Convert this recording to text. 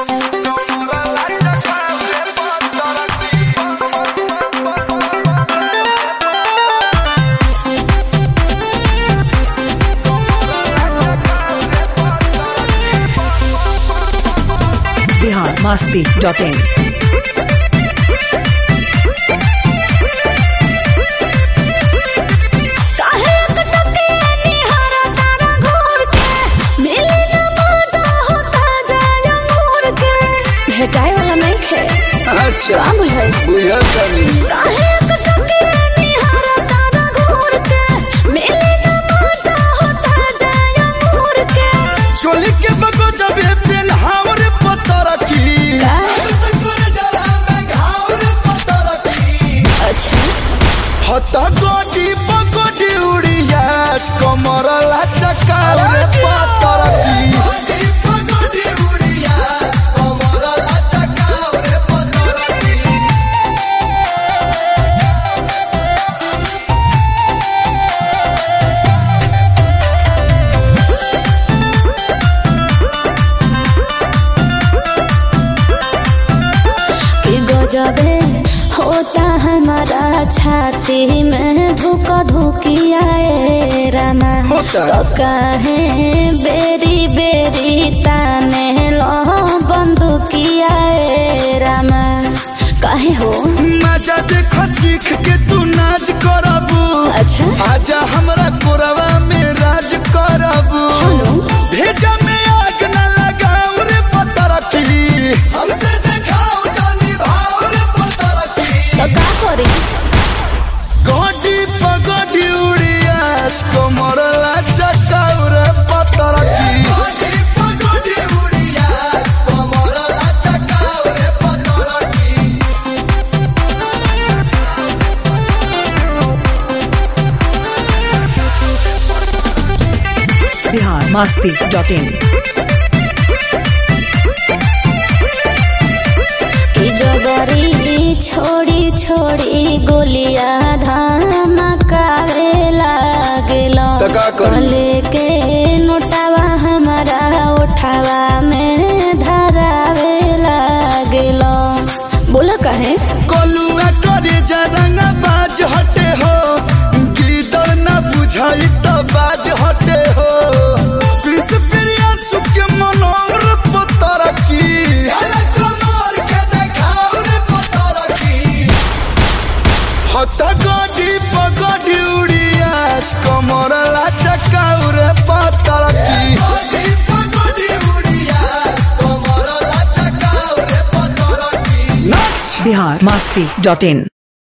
biharmasti.in भेटाए वाला नहीं खे। अच्छा का बुझाई बुझल तनी काहे कटके निहारा तारा घूर के मिले न मजा होता जाय अंगूर के चोली के बगो जब पेन हावरे पत्थर की अच्छा हता गोडी पगोडी उड़िया कमर ला चकारे पत्थर की जबे होता हमारा छाती में धुक धुकियाए रामा तो काहे बेरी बेरी ताने लो बंदुकियाए रामा काहे हो मजा देख चीख के तू नाच करबू अच्छा आजा हमरा कोरवा में राज करबू भेजा में आग न लगाऊ रे पत्थर की हमसे तो का करी गोडी पगोडी उड़िया कमर ला चकाऊ रे पत्थर की गोडी पगोडी उड़िया कमर ला चकाऊ रे पत्थर की biharmasti.in कि जबरी छोड़ी छोड़ी गोलिया धमकावे लागलो तो का करी? कले के नोटावा हमारा उठावा में धरावे लागलो बोला काहे कोलुआ करे जरंगा बाज हटे हो गीदड़ न बुझाई तो बाज हटे हो कृष्ण प्रिया सुख मनोहर पत्थर की हता गोडी पगोडी उड़िया कमर ला चकाऊ रे पत्थर की गोडी पगोडी उड़िया कमर ला चकाऊ रे पत्थर की biharmasti.in